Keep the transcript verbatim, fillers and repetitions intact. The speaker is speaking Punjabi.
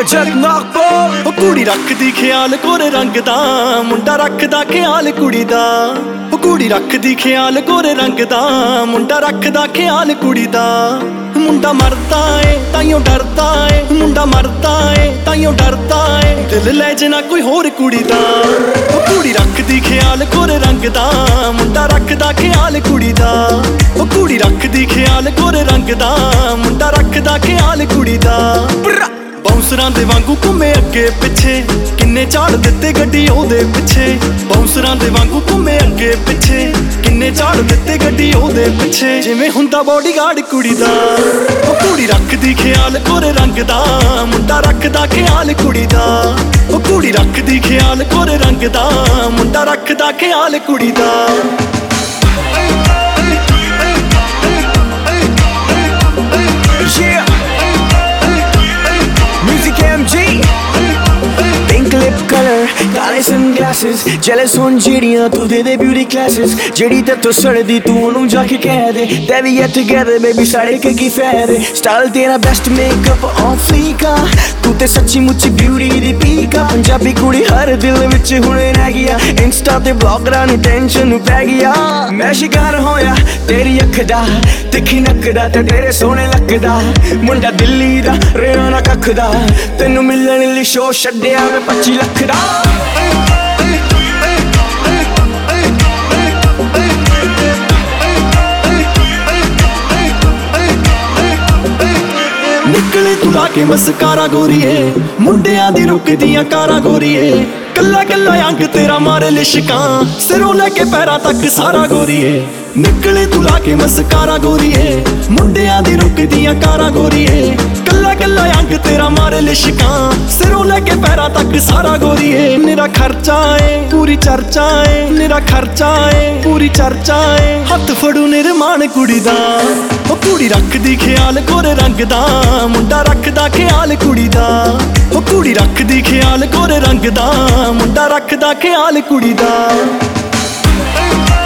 ਪ੍ਰੋਜੈਕਟ ਨਾਗਪੁਰ। ਉਹ ਕੁੜੀ ਰੱਖਦੀ ਖਿਆਲ ਗੋਰੇ ਰੰਗ ਦਾ, ਮੁੰਡਾ ਰੱਖਦਾ ਖਿਆਲ ਕੁੜੀ ਦਾ। ਉਹ ਕੁੜੀ ਰੱਖਦੀ ਖਿਆਲ ਗੋਰੇ ਰੰਗ ਦਾ, ਮੁੰਡਾ ਰੱਖਦਾ ਖਿਆਲ ਕੁੜੀ ਦਾ। ਮੁੰਡਾ ਮਰਦਾ ਏ ਤਾਈਓ ਡਰਦਾ ਏ, ਮੁੰਡਾ ਮਰਦਾ ਏ ਤਾਈਓ ਡਰਦਾ ਏ, ਦਿਲ ਲੈ ਜੇ ਨਾ ਕੋਈ ਹੋਰ ਕੁੜੀ ਦਾ। ਉਹ ਕੁੜੀ ਰੱਖਦੀ ਖਿਆਲ ਗੋਰੇ ਰੰਗ ਦਾ, ਮੁੰਡਾ ਰੱਖਦਾ ਖਿਆਲ ਕੁੜੀ ਦਾ। ਉਹ ਕੁੜੀ ਰੱਖਦੀ ਖਿਆਲ ਗੋਰੇ ਰੰਗ ਦਾ, ਮੁੰਡਾ ਰੱਖਦਾ ਖਿਆਲ ਕੁੜੀ ਦਾ। ਬਾਉਂਸਰਾਂ ਦੇ ਵਾਂਗੂ ਘੁੰਮੇ ਅੱਗੇ ਪਿੱਛੇ, ਕਿੰਨੇ ਝਾੜ ਦਿੱਤੇ ਗੱਡੀ ਉਹਦੇ ਪਿੱਛੇ। ਬਾਉਂਸਰਾਂ ਦੇ ਵਾਂਗੂ ਘੁੰਮੇ ਅੱਗੇ ਪਿੱਛੇ, ਕਿੰਨੇ ਝਾੜ ਦਿੱਤੇ ਗੱਡੀ ਉਹਦੇ ਪਿੱਛੇ। ਜਿਵੇਂ ਹੁੰਦਾ ਬੋਡੀਗਾਰਡ ਕੁੜੀ ਦਾ। ਉਹ ਕੁੜੀ ਰੱਖਦੀ ਖਿਆਲ ਗੋਰੇ ਰੰਗ ਦਾ, ਮੁੰਡਾ ਰੱਖਦਾ ਖਿਆਲ ਕੁੜੀ ਦਾ। ਉਹ ਕੁੜੀ ਰੱਖਦੀ ਖਿਆਲ ਗੋਰੇ ਰੰਗ ਦਾ, ਮੁੰਡਾ ਰੱਖਦਾ ਖਿਆਲ ਕੁੜੀ ਦਾ। ਕਾਲੇ ਸਨਗਲਾਸਿਸ ਜੈਲਸ ਹੋਣ ਜਿਹੜੀਆਂ ਤੂੰ ਦੇ ਦੇ ਬਿਊਟੀ ਕਲਾਸਿਸ। ਜਿਹੜੀ ਤੇ ਤੂੰ ਸੜਦੀ ਤੂੰ ਉਹਨੂੰ ਜਾ ਕੇ ਕਹਿ ਦੇ that we get together baby ਸਾਡੇ ਕੇ ਕੀ ਫਾਇਦੇ। ਸਟਾਈਲ ਤੇਰਾ ਬੈਸਟ ਮੇਕਅਪ ਔਨ ਫਲੀਕ ਆ, ਤੂੰ ਤੇ ਸੱਚੀ ਮੁੱਚੀ ਬਿਊਟੀ ਦੀ ਪੀਕ ਆ। ਪੰਜਾਬੀ ਕੁੜੀ ਹਰ ਦਿਲ ਵਿੱਚ ਹੁਣ ਰਹਿ ਗਿਆ, ਇੰਸਟਾ ਤੇ ਬਲੌਗਰਾਂ ਨੂੰ ਟੈਨਸ਼ਨ ਨੂੰ ਪੈ ਗਿਆ। ਮੈਂ ਸ਼ਿਕਾਰ ਹੋਇਆ ਤੇਰੀ ਅੱਖ ਦਾ, ਤਿੱਖੀ ਨੱਕ ਦਾ ਤੇ ਤੇਰੇ ਸੋਹਣੇ ਲੱਕ ਦਾ। ਮੁੰਡਾ ਦਿੱਲੀ ਦਾ ਰਿਹਾ ਨਾ ਕੱਖ ਦਾ, ਤੈਨੂੰ ਮਿਲਣ ਲਈ ਸ਼ੋਅ ਛੱਡਿਆ ਮੈਂ ਪੱਚੀ ਲੱਖ ਦਾ। ਨਿਕਲੇ ਤੂੰ ਲਾ ਕੇ ਮਸਕਾਰਾ ਗੋਰੀਏ, ਮੁੰਡਿਆਂ ਦੀ ਰੁਕਦੀਆਂ ਕਾਰਾਂ ਗੋਰੀਏ। ਕੱਲਾ ਕੱਲਾ ਅੰਗ ਤੇਰਾ ਮਾਰੇ ਲਿਸ਼ਕਾਂ, ਸਿਰੋਂ ਲੈ ਕੇ ਪੈਰਾਂ ਤੱਕ ਸਾਰਾ ਗੋਰੀਏ। ਨਿਕਲੇ ਤੂੰ ਲਾ ਕੇ ਮਸਕਾਰਾ ਗੋਰੀਏ, ਮੁੰਡਿਆਂ ਦੀ ਰੁਕਦੀਆਂ ਕਾਰਾਂ ਗੋਰੀਏ। ਕੱਲਾ ਕੱਲਾ ਅੰਗ ਤੇਰਾ ਮਾਰੇ ਲਿਸ਼ਕਾਂ, ਸਿਰੋਂ ਲੈ ਕੇ ਪੈਰਾਂ ਤੱਕ ਸਾਰਾ ਗੋਰੀਏ। ਮੇਰਾ ਖਰਚਾ ਏ ਪੂਰੀ ਚਰਚਾ ਏ, ਮੇਰਾ ਖਰਚਾ ਏ ਪੂਰੀ ਚਰਚਾ ਏ। ਹੱਥ ਫੜੂ ਨਿਰਮਾਣ ਕੁੜੀ ਦਾ। ਉਹ ਕੁੜੀ ਰੱਖਦੀ ਖਿਆਲ ਗੋਰੇ ਰੰਗ ਦਾ, ਮੁੰਡਾ ਰੱਖਦਾ ਖਿਆਲ ਕੁੜੀ ਦਾ। ਉਹ ਕੁੜੀ ਰੱਖਦੀ ਖਿਆਲ ਗੋਰੇ ਰੰਗ ਦਾ, ਮੁੰਡਾ ਰੱਖਦਾ ਖਿਆਲ ਕੁੜੀ ਦਾ।